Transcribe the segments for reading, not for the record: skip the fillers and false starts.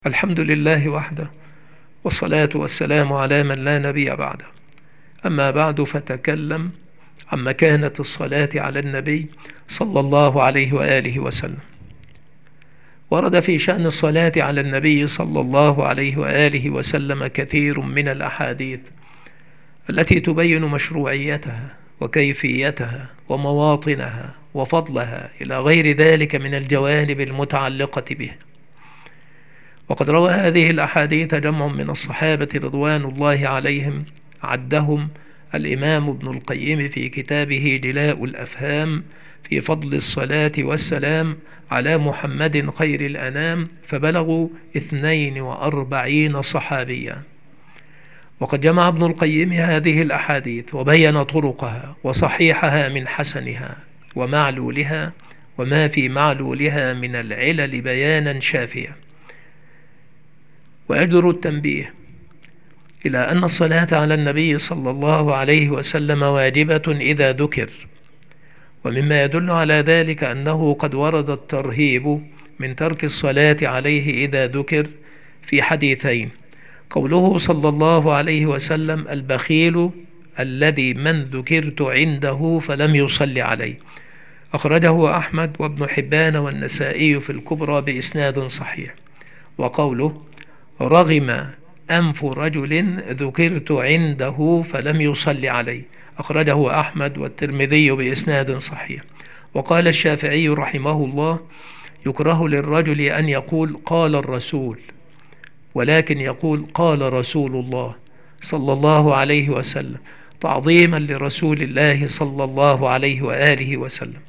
الحمد لله وحده، والصلاة والسلام على من لا نبي بعده. أما بعد، فتكلم عن مكانة الصلاة على النبي صلى الله عليه وآله وسلم. ورد في شأن الصلاة على النبي صلى الله عليه وآله وسلم كثير من الأحاديث التي تبين مشروعيتها وكيفيتها ومواطنها وفضلها إلى غير ذلك من الجوانب المتعلقة به. وقد روى هذه الأحاديث جمع من الصحابة رضوان الله عليهم، عدهم الإمام ابن القيم في كتابه جلاء الأفهام في فضل الصلاة والسلام على محمد خير الأنام، فبلغوا 42 صحابيا. وقد جمع ابن القيم هذه الأحاديث وبين طرقها وصحيحها من حسنها ومعلولها وما في معلولها من العلل بيانا شافيا. وأجدر التنبيه إلى أن الصلاة على النبي صلى الله عليه وسلم واجبة إذا ذكر، ومما يدل على ذلك أنه قد ورد الترهيب من ترك الصلاة عليه إذا ذكر في حديثين: قوله صلى الله عليه وسلم: البخيل الذي من ذكرت عنده فلم يصل عليه، أخرجه أحمد وابن حبان والنسائي في الكبرى بإسناد صحيح. وقوله: رغم أنف رجل ذكرت عنده فلم يصل عليه، أخرجه أحمد والترمذي بإسناد صحيح. وقال الشافعي رحمه الله: يكره للرجل أن يقول قال الرسول، ولكن يقول قال رسول الله صلى الله عليه وسلم، تعظيما لرسول الله صلى الله عليه وآله وسلم.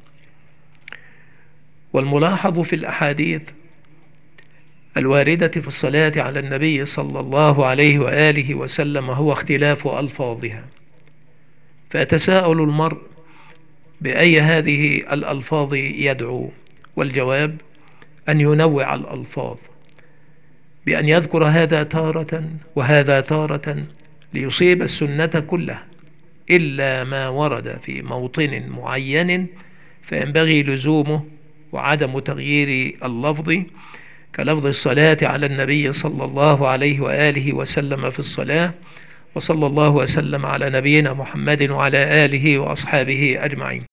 والملاحظ في الأحاديث الواردة في الصلاة على النبي صلى الله عليه وآله وسلم هو اختلاف ألفاظها، فيتساءل المرء بأي هذه الألفاظ يدعو، والجواب أن ينوع الألفاظ، بأن يذكر هذا تارة وهذا تارة ليصيب السنة كلها، إلا ما ورد في موطن معين فينبغي لزومه وعدم تغيير اللفظ، كلفظ الصلاة على النبي صلى الله عليه وآله وسلم في الصلاة. وصلى الله وسلم على نبينا محمد وعلى آله وأصحابه أجمعين.